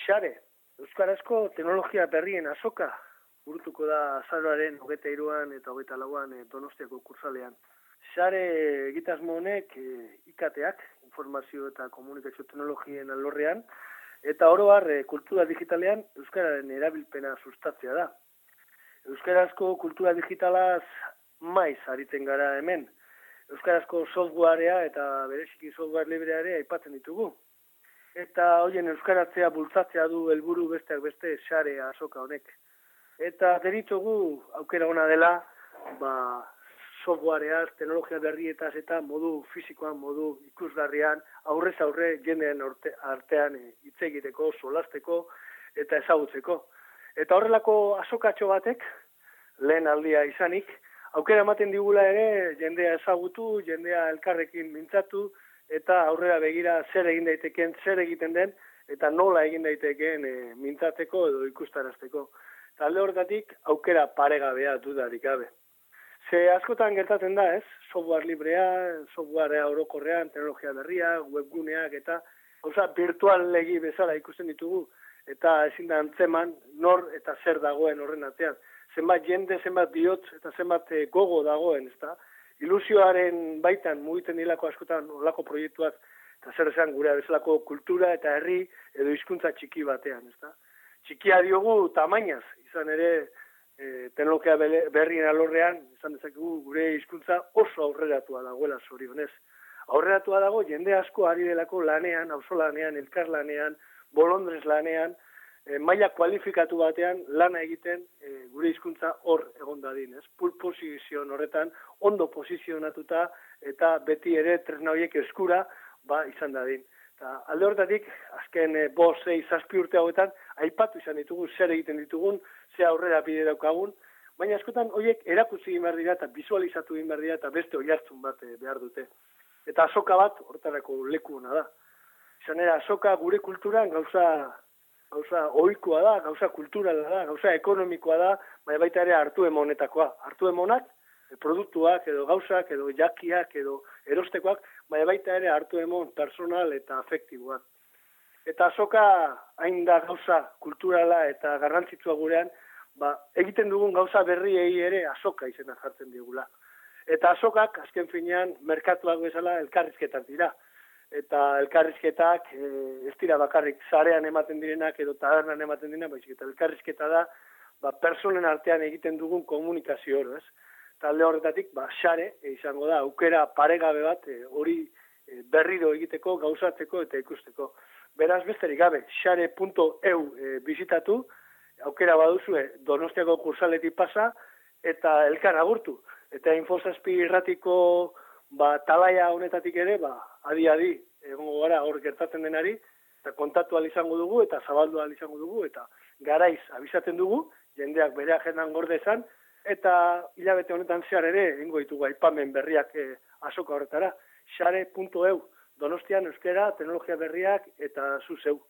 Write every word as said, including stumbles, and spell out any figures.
Xare, euskarazko teknologia berrien azoka, burutuko da azaroaren hogeita hiruan eta hogeita lauan e, Donostiako kursalean. Xare egitasmo honek e, I K T-ak, informazio eta komunikazio teknologien alorrean, eta oro har e, kultura digitalean euskararen erabilpena sustatzea da. Euskarazko kultura digitalaz maiz ariten gara hemen. Euskarazko softwarea eta bereziki software libreare aipatzen ditugu. Eta hoien euskaratzea bultzatzea du helburu besteak beste Xare azoka honek. Eta deritugu aukera ona dela, ba, softwareaz, teknologia berrietaz eta modu fisikoan, modu ikusgarrian, aurrez aurre jendean artean hitz egiteko, solasteko eta ezagutzeko. Eta horrelako azokatxo batek, lehen aldia izanik, aukera ematen digula ere jendea ezagutu, jendea elkarrekin mintzatu, eta aurrera begira zer egin daitekeen, zer egiten den, eta nola egin daitekeen e, mintzateko edo ikustarazteko. Talde horretatik aukera paregabea dudarik gabe. Ze askotan gertatzen da, ez? Software librea, softwarea orokorrean, teknologia berria, webguneak eta gauza virtual legi bezala ikusten ditugu, eta ezin da antzeman nor eta zer dagoen horren artean. Zenbat jende, zenbat bihotz eta zenbat e, gogo dagoen, ezta? Ilusioaren baitan mugiten dilako askotan olako proiektuak eta zer esan gure bezalako kultura eta herri edo hizkuntza txiki batean, ezta? Txikia diogu tamainaz, izan ere e, teknologia berrien alorrean, izan dezakegu gure hizkuntza oso aurreratua dagoela zorionez. Aurreratua dago jende asko ari delako lanean, auzolanean, elkarlanean, bolondrez lanean, E, maila kualifikatu batean lana egiten e, gure hizkuntza hor egon dadin, ez? Pul posizioan horretan, ondo posizionatuta eta beti ere tresna horiek eskura ba, izan dadin. Ta, alde horretatik, azken e, bost, sei, zazpi urte hauetan, aipatu izan ditugu, zer egiten ditugun, ze aurrera bide daukagun, baina askotan horiek erakutsi egin behar dira eta visualizatu egin behar dira eta beste oihartzun bat e, behar dute. Eta azoka bat, hortarako leku hona da. Izan ere, azoka gure kulturan gauza gauza ohikoa da, gauza kulturala da, gauza ekonomikoa da, baina baita ere hartu emonetakoa. Hartu emonak, produktuak edo gauzak edo jakiak edo erostekoak, baina baita ere hartu emon personal eta afektiboak. Eta azoka hain da gauza kulturala eta garrantzitsua gurean, ba, egiten dugun gauza berriei ere azoka izena jartzen digula. Eta azokak, azken finean, merkatuak bezala elkarrizketak dira. Eta elkarrizketak e, ez dira bakarrik sarean ematen direnak edo tabernan ematen direnak, baizik eta elkarrizketa da ba, personen artean egiten dugun komunikazio hori, ez? Talde horretatik, ba, Xare e, izango da, aukera paregabe bat hori e, berriro egiteko, gauzatzeko eta ikusteko. Beraz, besterik gabe, xare puntu e u e, bizitatu, aukera baduzue Donostiako kursaletik pasa eta elkar agurtu. Eta Infosazpi irratiko ba, talaia honetatik ere, ba, adi-adi, egongo gara hor gertatzen denari, eta kontatu ahal izango dugu, eta zabaldu ahal izango dugu, eta garaiz abizaten dugu, jendeak bere agendan gordezan, eta hilabete honetan zehar ere, ingo ditugu aipamen berriak e, azoka horretara, xare puntu e u, Donostian euskera, teknologia berriak, eta zu zeu.